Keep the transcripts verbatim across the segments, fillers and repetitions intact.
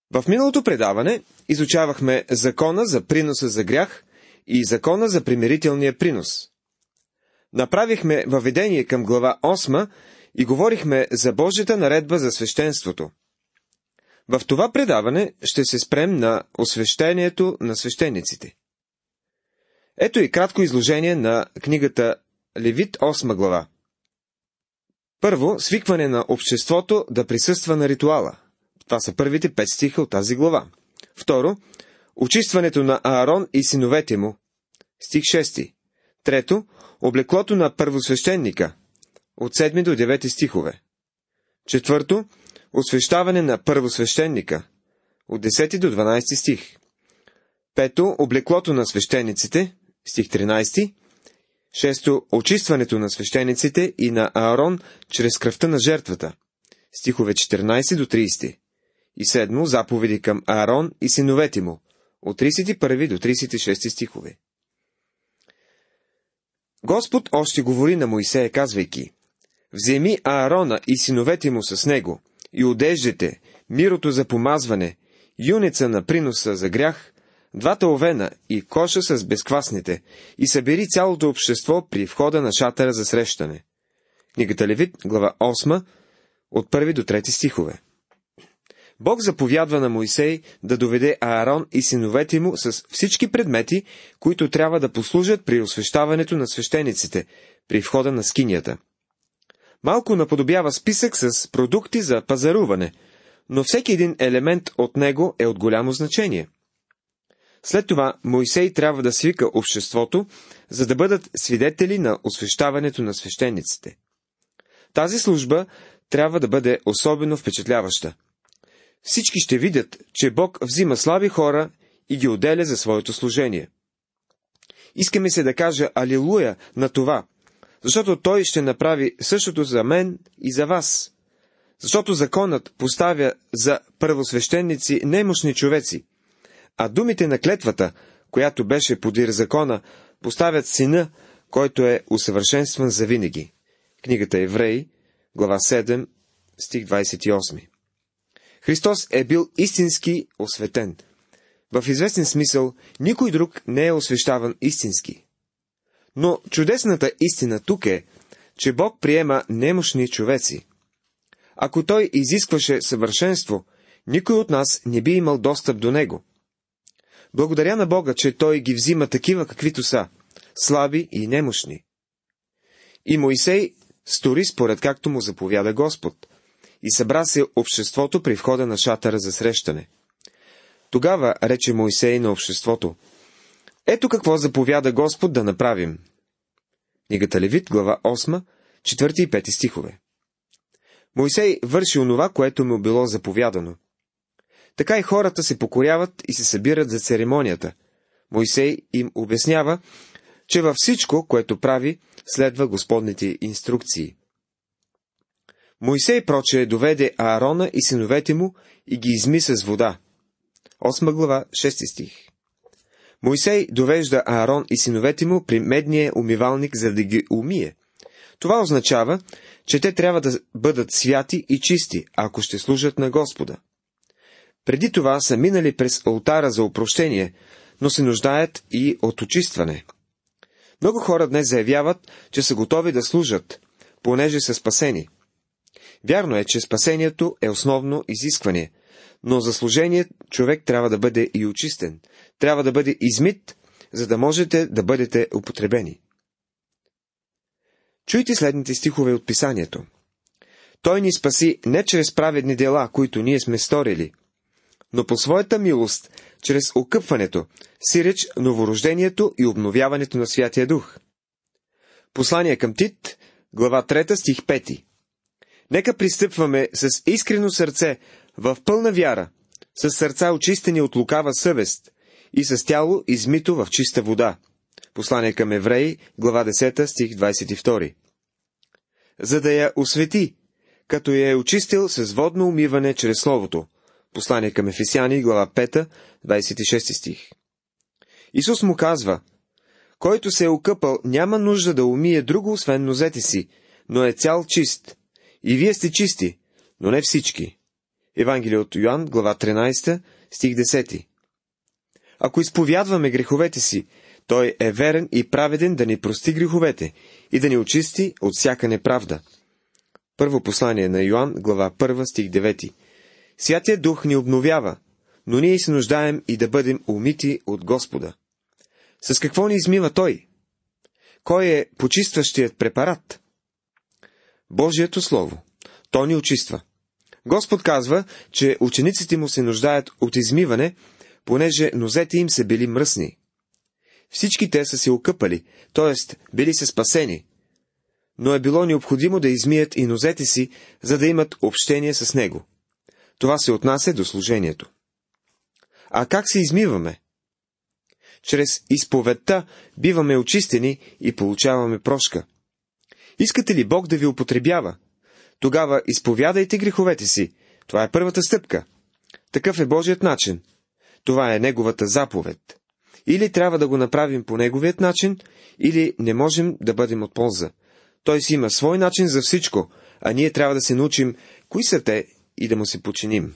В миналото предаване изучавахме закона за приноса за грях и закона за примирителния принос. Направихме въведение към глава осма и говорихме за Божията наредба за свещенството. В това предаване ще се спрем на освещението на свещениците. Ето и кратко изложение на книгата Левит, осма глава. Първо, свикване на обществото да присъства на ритуала. Това са първите пет стиха от тази глава. Второ, очистването на Аарон и синовете му. Стих шести. Трето, облеклото на първосвещеника. От седми до девети стихове. Четвърто, освещаване на първосвещеника. От десети до дванадесети стих. Пето, облеклото на свещениците. Стих тринадесети. Шесто, очистването на свещениците и на Аарон чрез кръвта на жертвата. Стихове четиринадесети до тридесети. И седмо, заповеди към Аарон и синовете му. От тридесет и първи до тридесет и шести стихове. Господ още говори на Моисея, казвайки: вземи Аарона и синовете му с него, и одеждите, мирото за помазване, юнеца на приноса за грях, двата овена и коша с безквасните, и събери цялото общество при входа на шатъра за срещане. Книгата Левит, глава осма, от първи до трети стихове. Бог заповядва на Моисей да доведе Аарон и синовете му с всички предмети, които трябва да послужат при освещаването на свещениците, при входа на скинията. Малко наподобява списък с продукти за пазаруване, но всеки един елемент от него е от голямо значение. След това Моисей трябва да свика обществото, за да бъдат свидетели на освещаването на свещениците. Тази служба трябва да бъде особено впечатляваща. Всички ще видят, че Бог взима слаби хора и ги отделя за своето служение. Искаме се да кажа алилуя на това, защото Той ще направи същото за мен и за вас. Защото законът поставя за първосвещеници немощни човеци, а думите на клетвата, която беше подир закона, поставят сина, който е усъвършенстван завинаги. Книгата Евреи, глава седем, стих двадесет и осми. Христос е бил истински осветен. В известен смисъл, никой друг не е освещаван истински. Но чудесната истина тук е, че Бог приема немощни човеци. Ако Той изискваше съвършенство, никой от нас не би имал достъп до Него. Благодаря на Бога, че Той ги взима такива, каквито са, слаби и немощни. И Моисей стори според както му заповяда Господ, и събра се обществото при входа на шатъра за срещане. Тогава рече Моисей на обществото: ето какво заповяда Господ да направим. Книгата Левит, глава осма, четвърти и пети стихове. Моисей върши онова, което му било заповядано. Така и хората се покоряват и се събират за церемонията. Моисей им обяснява, че във всичко, което прави, следва Господните инструкции. Моисей проче доведе Аарона и синовете му и ги изми с вода. Осма глава, шести стих. Моисей довежда Аарон и синовете му при медния умивалник, за да ги умие. Това означава, че те трябва да бъдат святи и чисти, ако ще служат на Господа. Преди това са минали през олтара за опрощение, но се нуждаят и от очистване. Много хора днес заявяват, че са готови да служат, понеже са спасени. Вярно е, че спасението е основно изискване, но за служение човек трябва да бъде и очистен, трябва да бъде измит, за да можете да бъдете употребени. Чуйте следните стихове от Писанието. Той ни спаси не чрез праведни дела, които ние сме сторили, но по своята милост, чрез окъпването, сиреч новорождението и обновяването на Святия Дух. Послание към Тит, глава трета, стих пети. Нека пристъпваме с искрено сърце, в пълна вяра, с сърца очистени от лукава съвест и с тяло измито в чиста вода. Послание към Евреи, глава десета, стих двадесет и втори. За да я освети, като я е очистил с водно умиване чрез Словото. Послание към Ефесяни, глава пета, двадесет и шести стих. Исус му казва: който се е окъпал, няма нужда да умие друго, освен нозете си, но е цял чист. И вие сте чисти, но не всички. Евангелие от Йоан, глава тринадесета, стих десети. Ако изповядваме греховете си, Той е верен и праведен да ни прости греховете и да ни очисти от всяка неправда. Първо послание на Йоан, глава първа, стих девети. Святия Дух ни обновява, но ние се нуждаем и да бъдем умити от Господа. С какво ни измива Той? Кой е почистващият препарат? Божието Слово. То ни очиства. Господ казва, че учениците му се нуждаят от измиване, понеже нозете им са били мръсни. Всички те са се окъпали, т.е. били са спасени, но е било необходимо да измият и нозете си, за да имат общение с Него. Това се отнася до служението. А как се измиваме? Чрез изповедта биваме очистени и получаваме прошка. Искате ли Бог да ви употребява? Тогава изповядайте греховете си. Това е първата стъпка. Такъв е Божият начин. Това е Неговата заповед. Или трябва да го направим по Неговият начин, или не можем да бъдем от полза. Той си има свой начин за всичко, а ние трябва да се научим кои са те и да му се подчиним.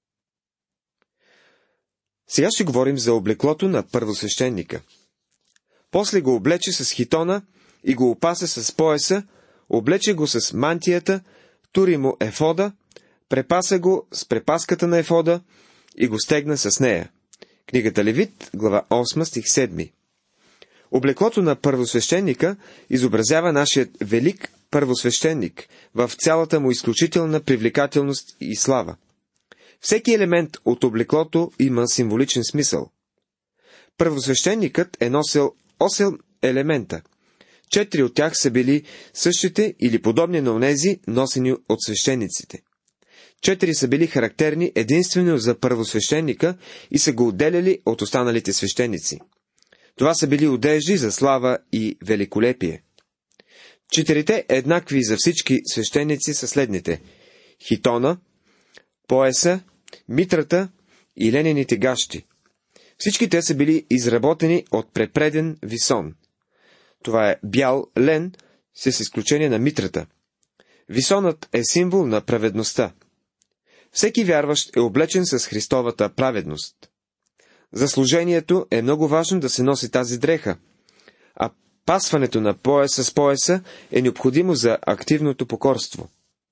Сега ще говорим за облеклото на първосвещеника. После го облече с хитона и го опаса с пояса, облече го с мантията, тури му ефода, препаса го с препаската на ефода и го стегна с нея. Книгата Левит, глава осма, стих седми. Облеклото на първосвещеника изобразява нашият велик първосвещеник в цялата му изключителна привлекателност и слава. Всеки елемент от облеклото има символичен смисъл. Първосвещеникът е носил осем елемента. Четири от тях са били същите или подобни на онези, носени от свещениците. Четири са били характерни единствено за първосвещеника и са го отделяли от останалите свещеници. Това са били одежди за слава и великолепие. Четирите еднакви за всички свещеници са следните: хитона, пояса, митрата и ленените гащи. Всички те са били изработени от препреден висон. Това е бял лен, с изключение на митрата. Висонът е символ на праведността. Всеки вярващ е облечен с Христовата праведност. За служението е много важно да се носи тази дреха, а пасването на пояса с пояса е необходимо за активното покорство.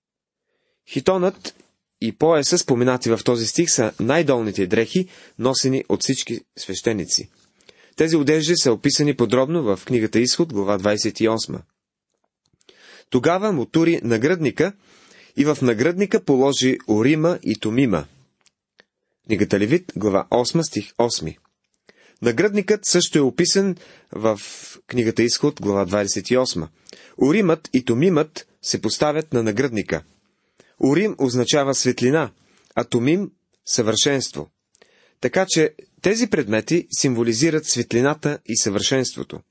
Хитонът и пояса, споменати в този стих, са най-долните дрехи, носени от всички свещеници. Тези одежди са описани подробно в книгата Изход, глава двадесет и осма. Тогава му тури нагръдника и в нагръдника положи Урима и Тумима. Книгата Левит, глава осма, стих осми. Нагръдникът също е описан в книгата Изход, глава двадесет и осма. Уримът и Тумимът се поставят на нагръдника. Урим означава светлина, а Тумим – съвършенство. Така че тези предмети символизират светлината и съвършенството.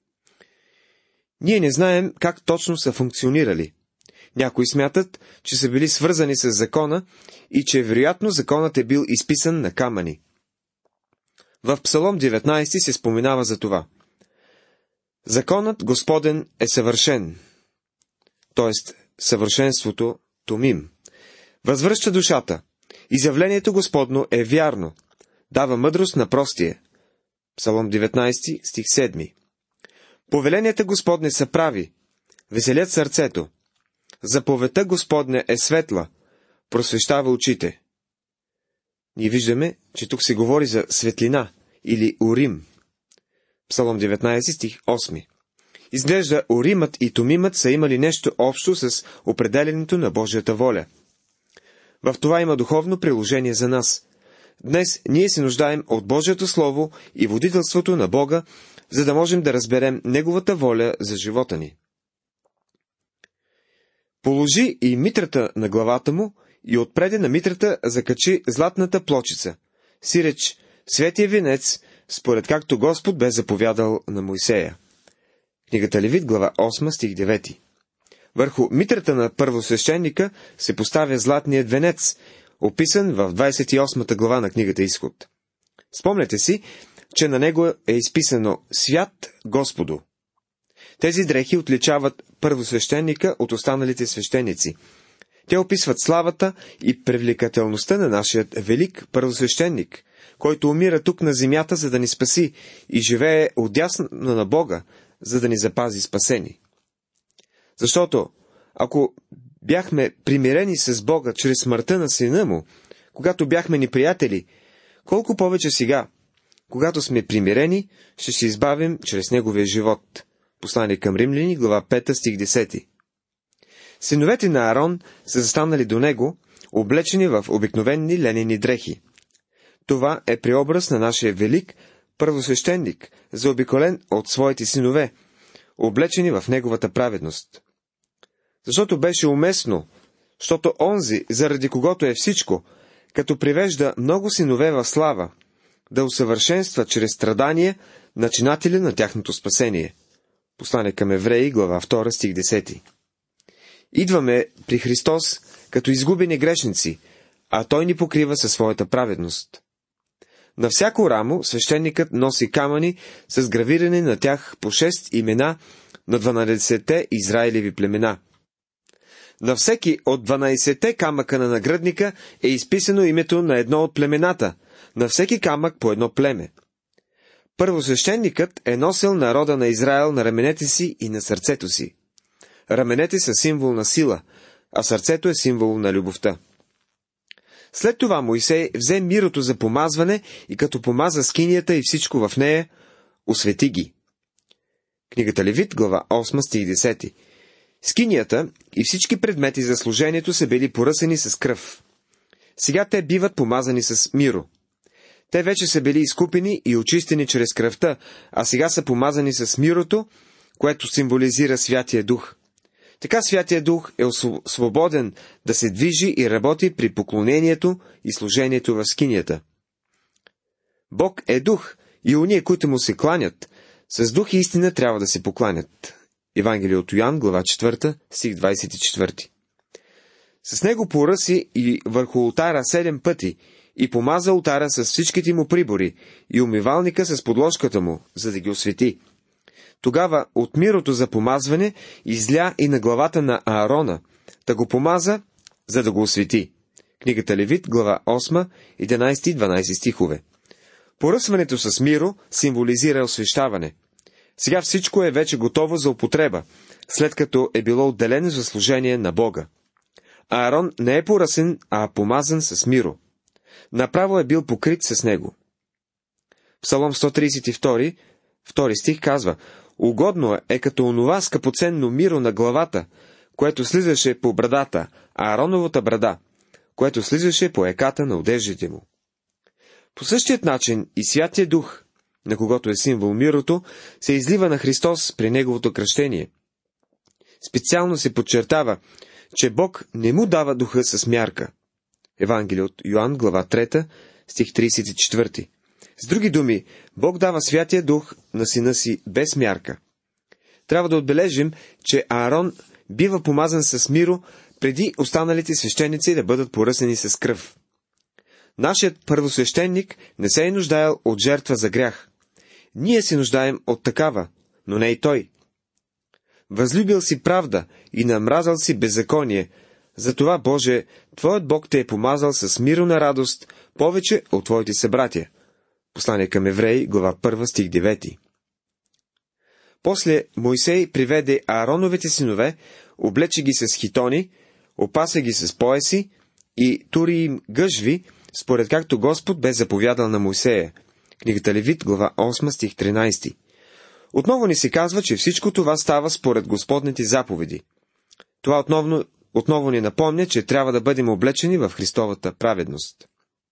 Ние не знаем как точно са функционирали. Някои смятат, че са били свързани с закона и че вероятно законът е бил изписан на камъни. В Псалом деветнадесети се споменава за това. Законът Господен е съвършен, т.е. съвършенството Тумим. Възвръща душата. Изявлението Господно е вярно. Дава мъдрост на простие. Псалом деветнадесети, стих седми. Повеленията Господне са прави. Веселят сърцето. Заповедта Господня е светла. Просвещава очите. Ние виждаме, че тук се говори за светлина или Урим. Псалом деветнадесети, стих осми. Изглежда, Уримът и Тумимът са имали нещо общо с определенето на Божията воля. В това има духовно приложение за нас. Днес ние се нуждаем от Божието Слово и водителството на Бога, за да можем да разберем Неговата воля за живота ни. Положи и митрата на главата му и отпреде на митрата закачи златната плочица, сиреч светия венец, според както Господ бе заповядал на Мойсея. Книгата Левит, глава осма, стих девети. Върху митрата на първосвещеника се поставя златният венец, описан в двадесет и осмата глава на книгата Изход. Спомняте си, че на него е изписано «Свят Господу». Тези дрехи отличават първосвещеника от останалите свещеници. Те описват славата и привлекателността на нашия велик първосвещеник, който умира тук на земята, за да ни спаси и живее отдясно на Бога, за да ни запази спасени. Защото, ако бяхме примирени с Бога чрез смъртта на Сина Му, когато бяхме ни приятели, колко повече сега, когато сме примирени, ще се избавим чрез Неговия живот. Послание към Римляни, глава пета, стих десети. Синовете на Аарон са застанали до него, облечени в обикновени ленени дрехи. Това е преобраз на нашия велик първосвещеник, заобиколен от своите синове, облечени в неговата праведност. Защото беше уместно, защото онзи, заради когото е всичко, като привежда много синове в слава, да усъвършенства чрез страдание начинателя на тяхното спасение. Послание към Евреи, глава втора, стих десети. Идваме при Христос като изгубени грешници, а Той ни покрива със своята праведност. На всяко рамо свещеникът носи камъни с гравиране на тях по шест имена на дванадесетте Израилеви племена. На всеки от дванадесетте камъка на нагръдника е изписано името на едно от племената, на всеки камък по едно племе. Първосвещеникът е носил народа на Израел на раменете си и на сърцето си. Раменете са символ на сила, а сърцето е символ на любовта. След това Мойсей взе мирото за помазване и като помаза скинията и всичко в нея, освети ги. Книгата Левит, глава осма, стих десети. Скинията и всички предмети за служението са били поръсени с кръв. Сега те биват помазани с миро. Те вече са били изкупени и очистени чрез кръвта, а сега са помазани с мирото, което символизира Святия Дух. Така Святия Дух е свободен да се движи и работи при поклонението и служението в скинията. Бог е дух и уния, които му се кланят, с дух и истина трябва да се покланят. Евангелие от Йоан, глава четвърта, стих двадесет и четвърти. С него поръси и върху ултара седем пъти и помаза ултара с всичките му прибори и умивалника с подложката му, за да ги освети. Тогава от мирото за помазване изля и на главата на Аарона, да го помаза, за да го освети. Книгата Левит, глава осма, единадесети и дванадесети стихове. Поръсването с миро символизира освещаване. Сега всичко е вече готово за употреба, след като е било отделено за служение на Бога. Аарон не е поръсен, а помазан с миро. Направо е бил покрит с него. Псалом сто тридесет и втори, втори стих казва: угодно е като онова скъпоценно миро на главата, което слизаше по брадата, Аароновата брада, което слизаше по еката на одеждите му. По същият начин и Святия Дух, на когото е символ мирото, се излива на Христос при Неговото кръщение. Специално се подчертава, че Бог не му дава духа с мярка. Евангелие от Йоан, глава трета, стих тридесет и четвърти. С други думи, Бог дава Святия Дух на Сина си без мярка. Трябва да отбележим, че Аарон бива помазан с миро, преди останалите свещеници да бъдат поръсени с кръв. Нашият първосвещеник не се е нуждаел от жертва за грях. Ние се нуждаем от такава, но не и той. Възлюбил си правда и намразал си беззаконие. Затова, Боже, Твоят Бог те е помазал с миро на радост повече от Твоите събратия. Послание към Евреи, глава първа, стих девети. После Мойсей приведе Аароновите синове, облече ги с хитони, опаса ги с пояси и тури им гъжви, според както Господ бе заповядал на Мойсея. Книгата Левит, глава осма, стих тринадесети. Отново ни се казва, че всичко това става според Господните заповеди. Това отново, отново ни напомня, че трябва да бъдем облечени в Христовата праведност.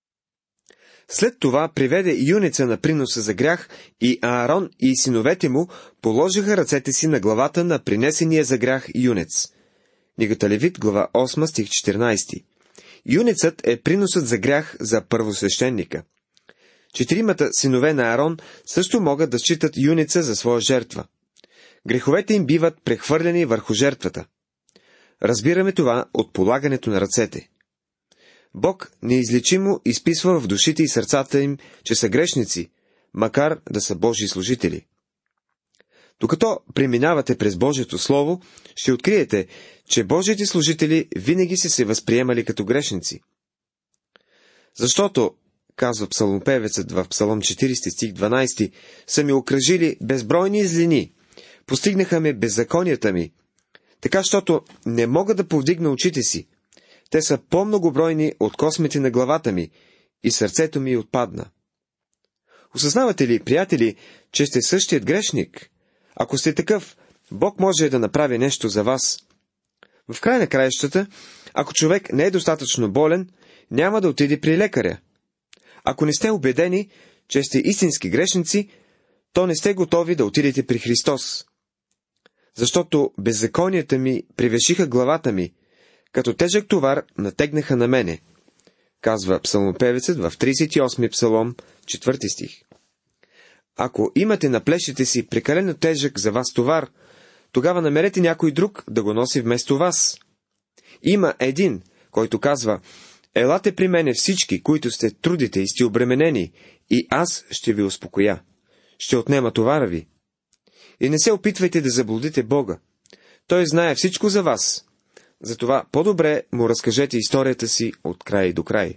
След това приведе юнеца на приноса за грях и Аарон и синовете му положиха ръцете си на главата на принесения за грях юнец. Книгата Левит, глава осма, стих четиринадесети. Юнецът е приносът за грях за първосвещеника. Четиримата синове на Аарон също могат да считат юнеца за своя жертва. Греховете им биват прехвърлени върху жертвата. Разбираме това от полагането на ръцете. Бог неизлечимо изписва в душите и сърцата им, че са грешници, макар да са Божии служители. Докато преминавате през Божието Слово, ще откриете, че Божиите служители винаги са се възприемали като грешници. Защото, казва псалмопевецът в Псалом четиридесети стих дванадесети, са ми окръжили безбройни злини, постигнаха ме беззаконията ми, така, щото не мога да повдигна очите си. Те са по-многобройни от космите на главата ми и сърцето ми отпадна. Осъзнавате ли, приятели, че сте същият грешник? Ако сте такъв, Бог може да направи нещо за вас. В край на краищата, ако човек не е достатъчно болен, няма да отиде при лекаря. Ако не сте убедени, че сте истински грешници, то не сте готови да отидете при Христос. Защото беззаконията ми превешиха главата ми, като тежък товар натегнаха на мене, казва псалмопевецът в тридесет и осми псалом, четвърти стих. Ако имате на плещите си прекалено тежък за вас товар, тогава намерете някой друг да го носи вместо вас. Има един, който казва: елате при мене всички, които сте трудите и сте обременени, и аз ще ви успокоя. Ще отнема товара ви. И не се опитвайте да заблудите Бога. Той знае всичко за вас. Затова по-добре му разкажете историята си от край до край.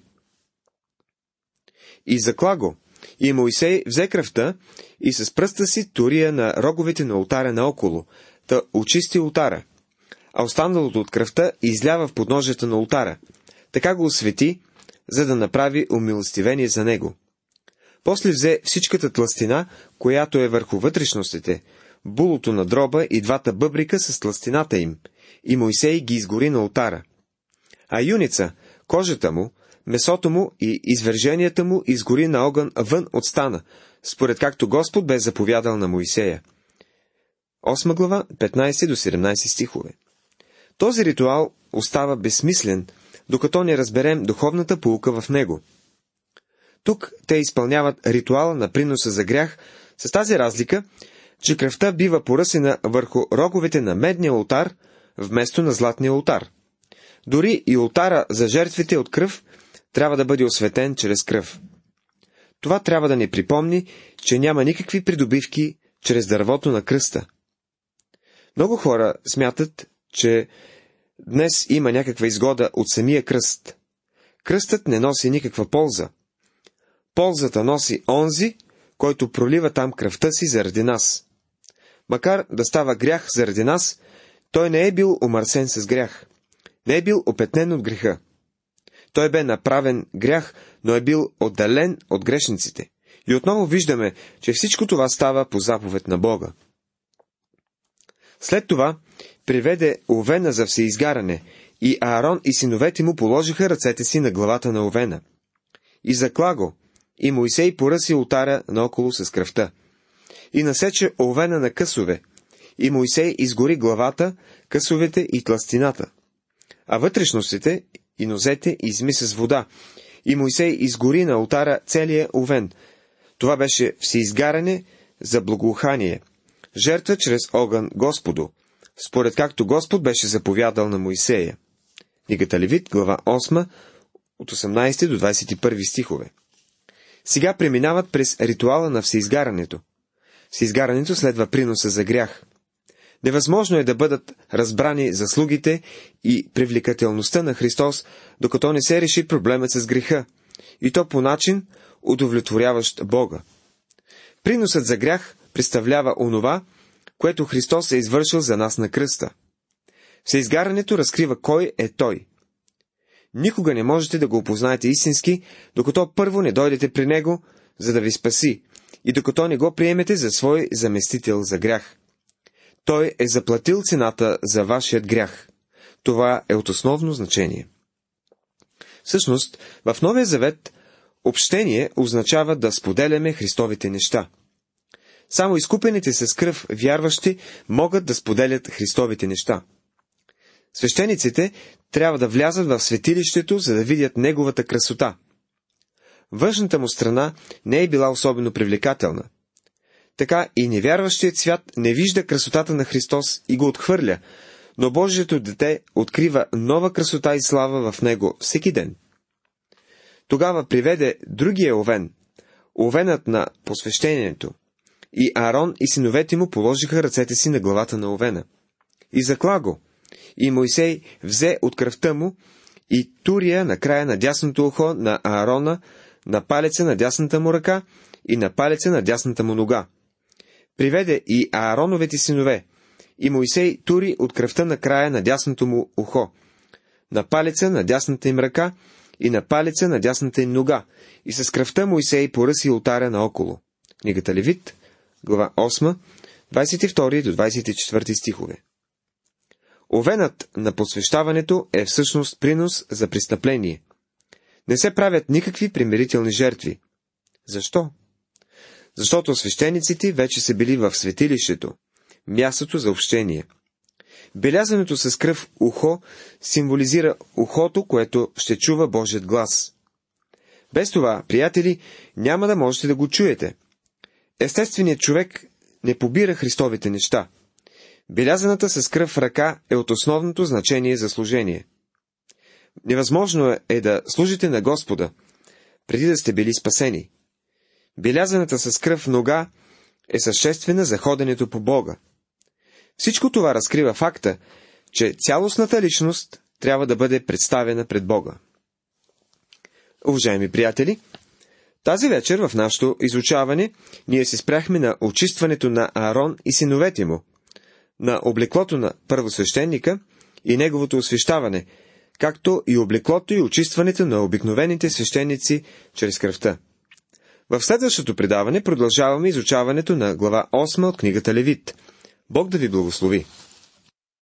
И закла го, и Моисей взе кръвта и с пръста си турия на роговете на олтаря наоколо, та очисти олтара, а останалото от кръвта излява в подножията на олтара. Така го освети, за да направи умилостивение за него. После взе всичката тлъстина, която е върху вътрешностите, булото на дроба и двата бъбрика с тлъстината им, и Моисей ги изгори на олтара. А юница, кожата му, месото му и извърженията му изгори на огън вън от стана, според както Господ бе заповядал на Моисея. Осма глава, петнадесети до седемнадесети стихове. Този ритуал остава безсмислен, докато не разберем духовната поука в него. Тук те изпълняват ритуала на приноса за грях, с тази разлика, че кръвта бива поръсена върху роговете на медния олтар, вместо на златния олтар. Дори и олтара за жертвите от кръв трябва да бъде осветен чрез кръв. Това трябва да ни припомни, че няма никакви придобивки чрез дървото на кръста. Много хора смятат, че днес има някаква изгода от самия кръст. Кръстът не носи никаква полза. Ползата носи онзи, който пролива там кръвта си заради нас. Макар да става грях заради нас, той не е бил омърсен с грях. Не е бил опетнен от греха. Той бе направен грях, но е бил отдален от грешниците. И отново виждаме, че всичко това става по заповед на Бога. След това приведе овена за всеизгаране, и Аарон и синовете му положиха ръцете си на главата на овена. И закла го, и Моисей поръси олтаря наоколо с кръвта. И насече овена на късове, и Моисей изгори главата, късовете и тлъстината. А вътрешностите и нозете изми с вода, и Моисей изгори на олтара целия овен. Това беше всеизгаране за благоухание, жертва чрез огън Господу, според както Господ беше заповядал на Моисея. Книгата Левит, глава осма, от осемнадесети до двадесет и първи стихове. Сега преминават през ритуала на всеизгарането. Всеизгарането следва приноса за грях. Невъзможно е да бъдат разбрани заслугите и привлекателността на Христос, докато не се реши проблемът с греха, и то по начин, удовлетворяващ Бога. Приносът за грях представлява онова, което Христос е извършил за нас на кръста. Всеизгарането разкрива кой е Той. Никога не можете да го опознаете истински, докато първо не дойдете при Него, за да ви спаси, и докато не го приемете за свой заместител за грях. Той е заплатил цената за вашият грях. Това е от основно значение. Всъщност, в Новия Завет общение означава да споделяме Христовите неща. Само изкупените с кръв вярващи могат да споделят Христовите неща. Свещениците трябва да влязат в светилището, за да видят Неговата красота. Външната му страна не е била особено привлекателна. Така и невярващият свят не вижда красотата на Христос и го отхвърля, но Божието дете открива нова красота и слава в него всеки ден. Тогава приведе другия овен, овенът на посвещението, И Аарон и синовете му положиха ръцете си на главата на овена. И закла го. И Мойсей взе от кръвта му и турия на края на дясното ухо на Аарона, на палеца на дясната му ръка и на палеца на дясната му нога. Приведе и Аароновете синове, и Мойсей тури от кръвта на края на дясното му ухо, на палеца на дясната им ръка и на палеца на дясната им нога, и с кръвта Мойсей поръси олтаря наоколо. Книгата Левит, глава осма, двадесет и втори до двадесет и четвърти стихове. Овенът на посвещаването е всъщност принос за престъпление. Не се правят никакви примирителни жертви. Защо? Защото свещениците вече са били в светилището, мястото за общение. Белязането с кръв ухо символизира ухото, което ще чува Божият глас. Без това, приятели, няма да можете да го чуете. Естественият човек не побира Христовите неща. Белязаната с кръв ръка е от основното значение за служение. Невъзможно е да служите на Господа, преди да сте били спасени. Белязаната с кръв нога е съществена за ходенето по Бога. Всичко това разкрива факта, че цялостната личност трябва да бъде представена пред Бога. Уважаеми приятели, тази вечер в нашето изучаване ние се спряхме на очистването на Аарон и синовете му, на облеклото на първосвещеника и неговото освещаване, както и облеклото и очистването на обикновените свещеници чрез кръвта. В следващото предаване продължаваме изучаването на глава осма от книгата Левит. Бог да ви благослови!